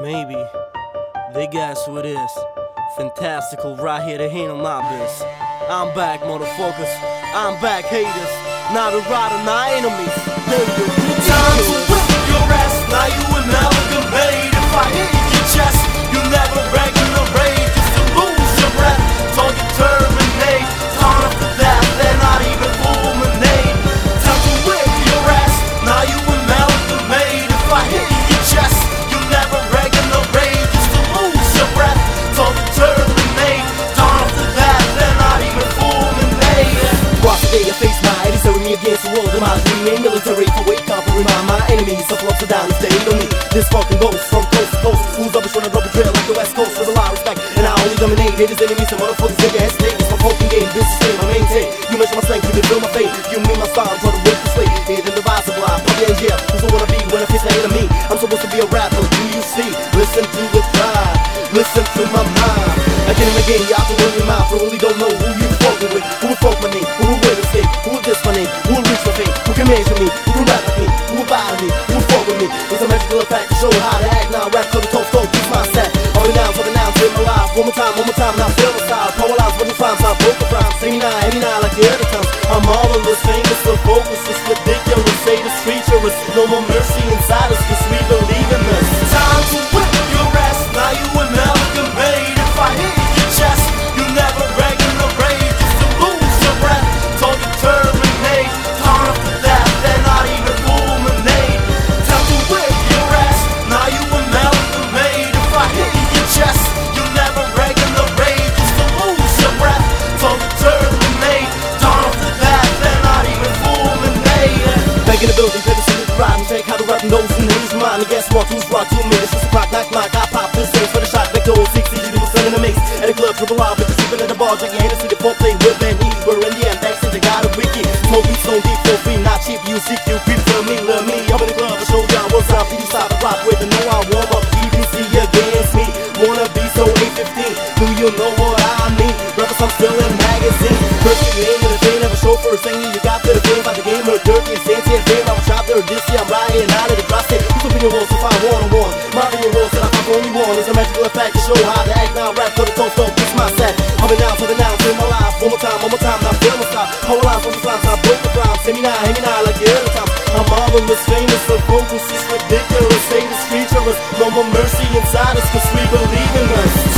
Maybe they guess who it is. Fantastical right here to handle my biz. I'm back, motherfuckers. I'm back, haters. Now the rider, now enemies. Time to whip your ass. Now you amalgamate. If I hit your chest, you never regulate. Just to lose your breath. Target terminate. Time after that, they're not even fulminate. Time to whip your ass. Now you amalgamate. If I hit your chest, you never regulate. Just to lose your breath. Target terminate. Time after that, they're not even fulminate. Watch the day I face my enemies, serving me against the world of my dream. Military for wake up and remind my enemies of ups and downs. They hate on me. This fucking ghost from coast to coast. Who's rubbish when I rubber trail like the West Coast? With a lot of respect, and I only dominate. Haters, enemies, and motherfuckers nigga hesitate. It's my poking game, this is game I maintain. You measure my strength, you can feel my fate. You mean my style, I'm trying to work this way. Hidden divisible, I'm probably in jail. Who's I wanna be when I face the hate of me? I'm supposed to be a rapper, do you see? Listen to the pride, listen to my mind. Again and again, y'all can run your mouth, but only don't know who you fucking with. Who will fuck my name, who will win the state, who will diss my name, who will reach my fame, who can measure me, who will rap with me, who will bother me, who will fuck with me. It's a magical effect to show how to act. Now rap to the toast, don't keep my set. All the nouns, in my life. One more time, now feel the style. Power lines, what you find, I broke the rhymes. Sing me now, every night like the other times. I'm marvelous, famous, so focused, it's ridiculous. Say the street, no more mercy inside us, cause we believe in this. Time to whip your ass, now you amalgamate. If I hit your chest, you never regulate. Just to lose your breath, target terminate. Time after that, they're not even fulminate. Time to whip your ass, now you amalgamate. If I hit your chest, you never regulate. Just to lose your breath, target terminate. Time after that, they're not even fulminate. Back in the building, pivot to the ride and take how the rapping goes in his mind. And guess what? Who's rock 2 minutes? Just a clock, knock, I pop this thing for the shot. Back to 06, easy to sing in the mix. At the club, triple R, bitches sleeping at the bar, drinking Hennessy, the four play with Van E. We're in the end, backstage, I got a wiki. Smoke beats, no deep, for free, not cheap. You seek, you creep for me, love me. Up in the club, I show y'all what's up. You stop and rock with the know I warm up. EBC against me, wanna be so 815. Do you know what I mean? Rappers, I'm still in magazines. First thing, aim in the vein of a chauffeur, singing you got to the game about the game of dirty and fancy and fame. I'm a chop there, this year I'm riding out of the cross state. Who's opinion rolls if I one-on-one? My opinion rolls that I find only one. It's a magical effect to show how to act. Now rap for the toast, don't kiss my set. Up and down, in my life. One more time, now feel my style. Whole life, what the rhymes, I broke the rhymes. Hit me now, like the other time. I'm marvelous, famous, so focused, it's ridiculous. Say the street, no more mercy inside us, cause we believe in us.